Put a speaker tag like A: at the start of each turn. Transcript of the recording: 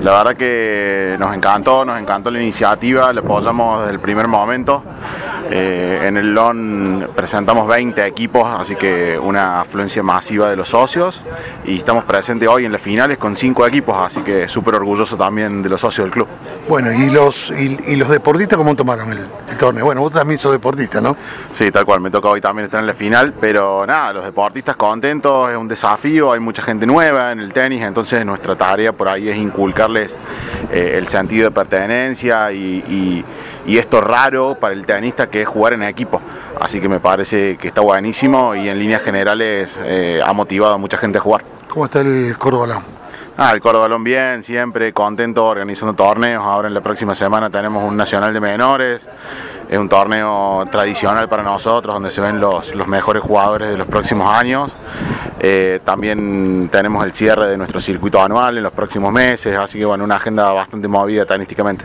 A: La verdad que nos encantó la iniciativa, la apoyamos desde el primer momento. En el LON presentamos 20 equipos, así que una afluencia masiva de los socios, y estamos presentes hoy en las finales con 5 equipos, así que súper orgulloso también de los socios del club.
B: Bueno, y los deportistas, ¿cómo tomaron el torneo? Bueno, vos también sos deportista, ¿no?
A: Sí, tal cual, me toca hoy también estar en la final, pero nada, los deportistas contentos, es un desafío, hay mucha gente nueva en el tenis, entonces nuestra tarea por ahí es inculcarles el sentido de pertenencia y esto raro para el tenista que es jugar en equipo. Así que me parece que está buenísimo y en líneas generales ha motivado a mucha gente a jugar.
B: ¿Cómo está el Cordobalón?
A: El Cordobalón bien, siempre contento organizando torneos. Ahora en la próxima semana tenemos un nacional de menores. Es un torneo tradicional para nosotros donde se ven los mejores jugadores de los próximos años. También tenemos el cierre de nuestro circuito anual en los próximos meses, así que bueno, una agenda bastante movida tenísticamente.